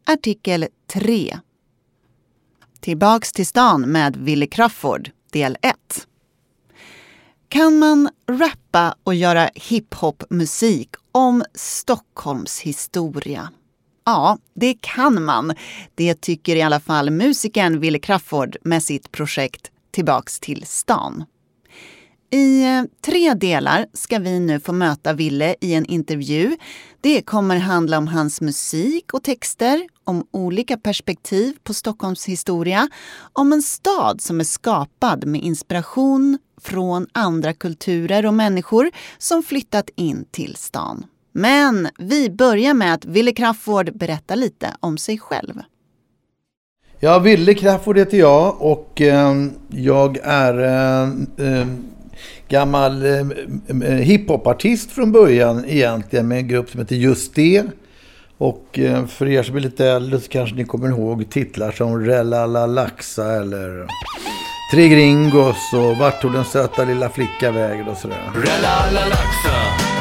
Artikel 3. Tillbaks till stan med Wille Crawford, del 1. Kan man rappa och göra hiphop-musik om Stockholms historia? Ja, det kan man. Det tycker i alla fall musikern Wille Crawford med sitt projekt Tillbaks till stan. I 3 delar ska vi nu få möta Wille i en intervju. Det kommer handla om hans musik och texter, om olika perspektiv på Stockholms historia, om en stad som är skapad med inspiration från andra kulturer och människor som flyttat in till stan. Men vi börjar med att Wille Crawford berättar lite om sig själv. Ja, Wille Crawford heter jag och jag är gammal hiphopartist från början egentligen med en grupp som heter Just det. Och för er som är lite äldre så kanske ni kommer ihåg titlar som Rella Laxa eller Tre Gringos och Vart tog den söta lilla flicka vägen och sådär. Rella Laxa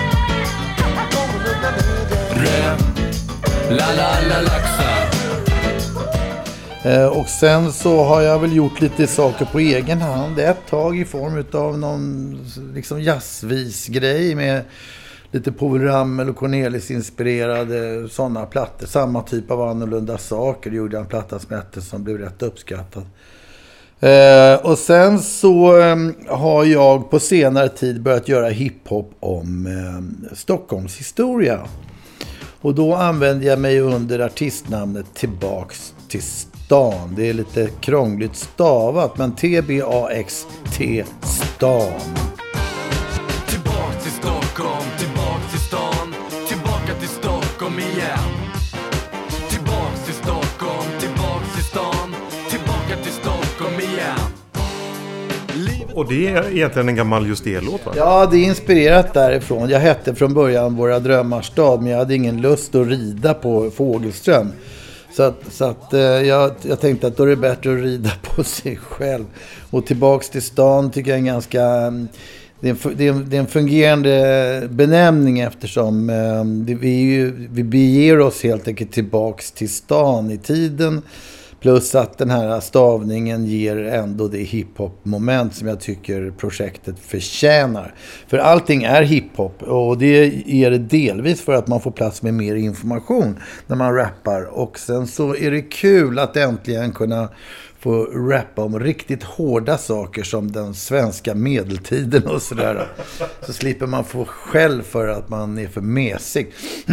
Rella Laxa. Och sen så har jag väl gjort lite saker på egen hand ett tag i form av någon liksom jazzvis-grej med lite Povel Ramel och Cornelis inspirerade sådana plattor. Samma typ av annorlunda saker. Gjorde jag en platta som hette som blev rätt uppskattad. Och sen så har jag på senare tid börjat göra hiphop om Stockholms historia. Och då använder jag mig under artistnamnet Tillbaks till stan. Det är lite krångligt stavat, men T-B-A-X-T stan. Tillbaks till Stockholm, tillbaks till stan. Tillbaka till Stockholm igen. Tillbaks till Stockholm, tillbaks till stan. Tillbaka till Stockholm igen. Och det är egentligen en gammal Just det-låt, va? Ja, det är inspirerat därifrån. Jag hette från början Våra drömmars stad, men jag hade ingen lust att rida på Fågelström. Så att jag tänkte att då är det bättre att rida på sig själv. Och tillbaks till stan tycker jag är en ganska... Det är en fungerande benämning eftersom vi beger oss helt enkelt tillbaks till stan i tiden. Plus att den här stavningen ger ändå det hiphop-moment som jag tycker projektet förtjänar. För allting är hiphop och det ger det delvis för att man får plats med mer information när man rappar. Och sen så är det kul att äntligen kunna få rappa om riktigt hårda saker som den svenska medeltiden och sådär. Så slipper man få skäll för att man är för mesig.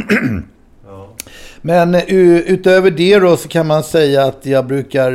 Men utöver det då så kan man säga att jag brukar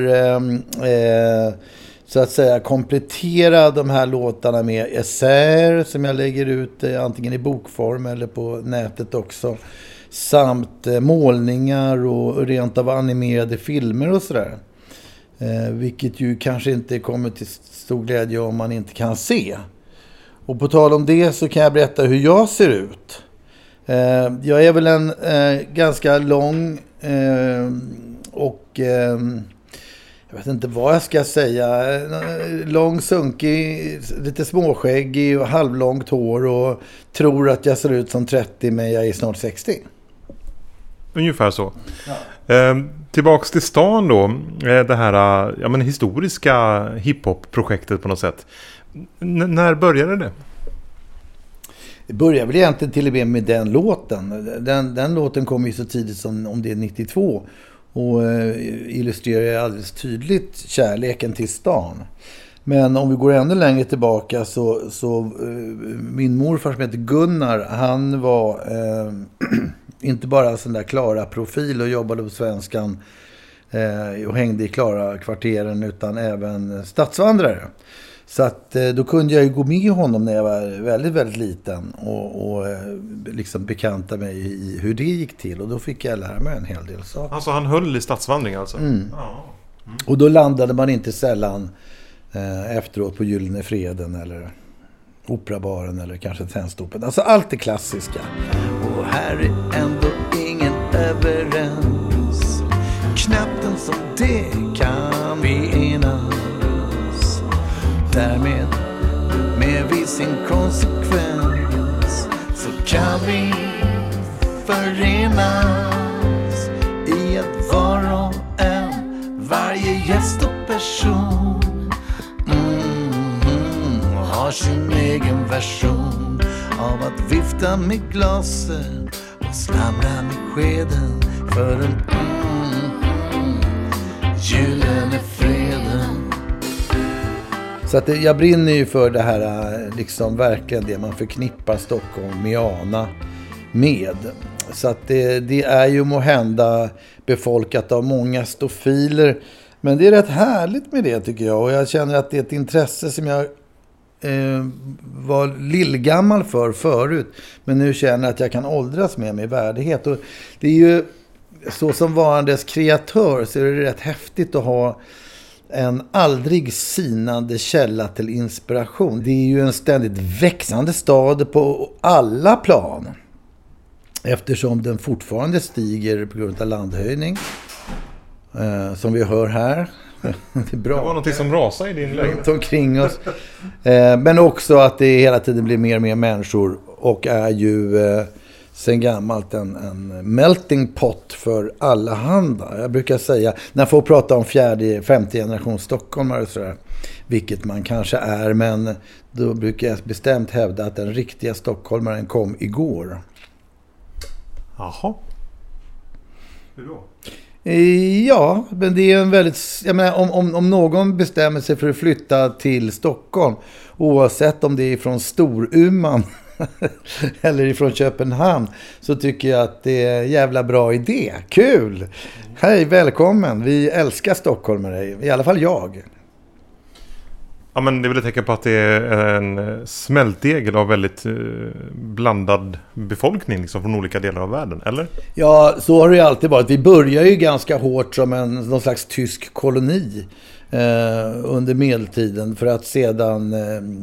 så att säga komplettera de här låtarna med essäer som jag lägger ut antingen i bokform eller på nätet också. Samt målningar och rent av animerade filmer och sådär. Vilket ju kanske inte kommer till stor glädje om man inte kan se. Och på tal om det så kan jag berätta hur jag ser ut. Jag är väl en ganska lång och jag vet inte vad jag ska säga. Lång, sunkig, lite småskäggig och halvlångt hår och tror att jag ser ut som 30 men jag är snart 60. Ungefär så. Ja. Tillbaks till stan då. Det här historiska hiphop-projektet på något sätt. När började det? Det börjar väl egentligen till och med den låten. Den låten kom ju så tidigt som om det är 92 och illustrerar alldeles tydligt kärleken till stan. Men om vi går ännu längre tillbaka så min morfar som heter Gunnar, han var inte bara en sån där klara profil och jobbade på Svenskan och hängde i klara kvarteren utan även stadsvandrare. Så att då kunde jag ju gå med honom när jag var väldigt, väldigt liten och liksom bekanta mig i hur det gick till. Och då fick jag lära mig en hel del saker. Alltså han höll i stadsvandring alltså? Mm. Ja. Mm. Och då landade man inte sällan efteråt på Gyllene Freden eller Operabaren eller kanske Tändstopen. Alltså allt det klassiska. Och här är ändå ingen överens. Knappt en som det kan vi enas. Därmed med viss inkonsekvens så kan vi förenas i att vara har sin egen version av att vifta med glasen och slamra med skeden för den gyllene freden. Så att jag brinner ju för det här, liksom verkligen det man förknippar Stockholmiana med. Så att det är ju måhända befolkat av många stofiler. Men det är rätt härligt med det tycker jag. Och jag känner att det är ett intresse som jag var lillgammal för förut. Men nu känner jag att jag kan åldras med värdighet. Och det är ju så som varandes kreatör så är det rätt häftigt att ha en aldrig sinande källa till inspiration. Det är ju en ständigt växande stad på alla plan. Eftersom den fortfarande stiger på grund av landhöjning. Som vi hör här. Det är bra. Det var något som rasade i din lägenhet. Omkring oss. Men också att det hela tiden blir mer och mer människor. Och är ju sen gammalt en melting pot för alla handa. Jag brukar säga, när folk pratar om femte generation stockholmare och sådär, vilket man kanske är, men då brukar jag bestämt hävda att den riktiga stockholmaren kom igår. Jaha. Hur då? Ja, men det är en väldigt... Jag menar, om någon bestämmer sig för att flytta till Stockholm, oavsett om det är från Storuman eller ifrån Köpenhamn, så tycker jag att det är en jävla bra idé. Kul! Hej, välkommen! Vi älskar stockholmare, i alla fall jag. Ja, men det vill tänka på att det är en smältdegel av väldigt blandad befolkning liksom, från olika delar av världen, eller? Ja, så har det ju alltid varit. Vi börjar ju ganska hårt som någon slags tysk koloni under medeltiden, för att sedan...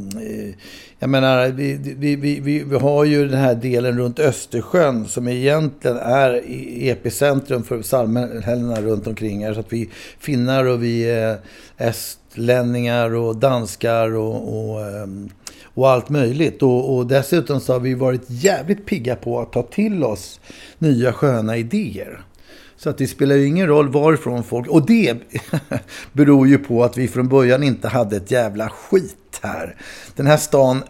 jag menar, vi har ju den här delen runt Östersjön som egentligen är epicentrum för samhällena runt omkring här. Så att vi finnar och vi estlänningar och danskar och allt möjligt. Och dessutom så har vi varit jävligt pigga på att ta till oss nya sköna idéer. Så att det spelar ju ingen roll varifrån folk... Och det beror ju på att vi från början inte hade ett jävla skit här. Den här stan,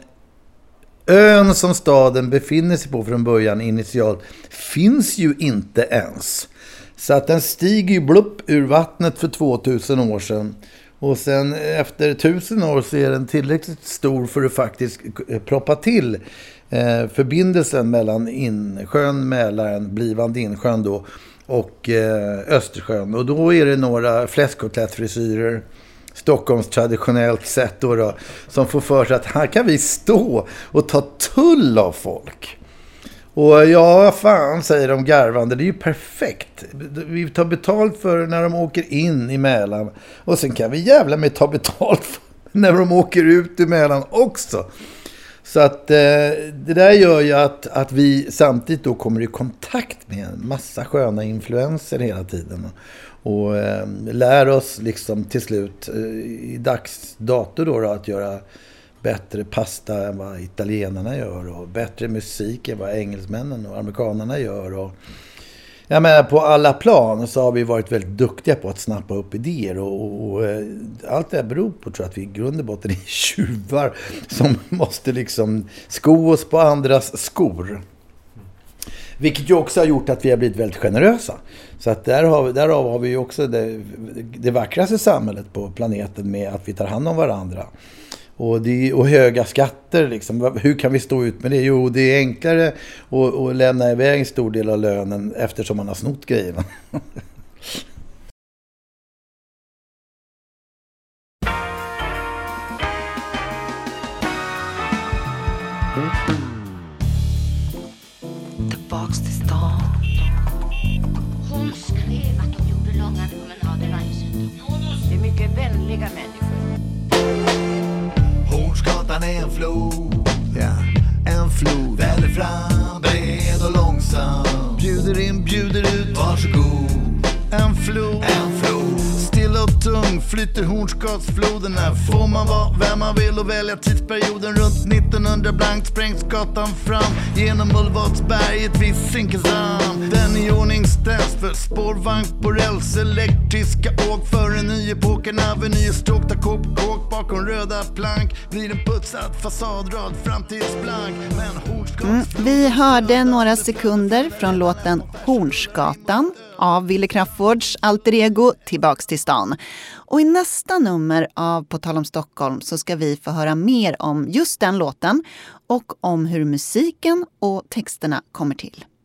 ön som staden befinner sig på från början initialt, finns ju inte ens. Så att den stiger ju blupp ur vattnet för 2000 år sedan. Och sen efter 1000 år så är den tillräckligt stor för att faktiskt proppa till förbindelsen mellan insjön, Mälaren, blivande insjön då, och Östersjön. Och då är det några fläskkotlettfrisyrer, Stockholms traditionellt sätt då, som får för sig att här kan vi stå och ta tull av folk. Och ja, fan, säger de garvande, det är ju perfekt. Vi tar betalt för när de åker in i Mälaren. Och sen kan vi jävla med ta betalt för när de åker ut i Mälaren också. Så att det där gör ju att vi samtidigt då kommer i kontakt med en massa sköna influenser hela tiden. Och lär oss liksom till slut i dagsdator då att göra bättre pasta än vad italienarna gör. Och bättre musik än vad engelsmännen och amerikanerna gör. Och jag menar, på alla plan så har vi varit väldigt duktiga på att snappa upp idéer. Och allt det här beror på, tror jag, att vi i grund och botten är tjuvar som måste liksom sko oss på andras skor. Vilket ju också har gjort att vi har blivit väldigt generösa. Så att därav har vi ju också det vackraste samhället på planeten med att vi tar hand om varandra. Och höga skatter liksom. Hur kan vi stå ut med det? Jo, det är enklare att lämna iväg en stor del av lönen eftersom man har snott grejerna. Tillbaks till stan. Hon skrev att de gjorde långa promenader varje söndag. Det är mycket vänliga människor. Hornsgatan är en flod, ja, en flod. Väller fram, bred och långsam. Bjuder in, bjuder ut, varsågod. En flod, still och tung flyter Hornsgatsfloden. Här får man vara vem man vill och välja tidsperioden. Runt 1900 blankt sprängs gatan fram genom Mullvadsberget vid Zinkensdamm. Den i ordning ställs för spårvagn på räls, elektriska åk för en ny epok, en aveny, stråk, ta kåk på kåk bakom röda plank, blir en putsad fasadrad, framtidsblank. Vi hörde några sekunder från låten Hornsgatan av Wille Crafoords alter ego Tillbaks till stan. Och i nästa nummer av På tal om Stockholm så ska vi få höra mer om just den låten och om hur musiken och texterna kommer till.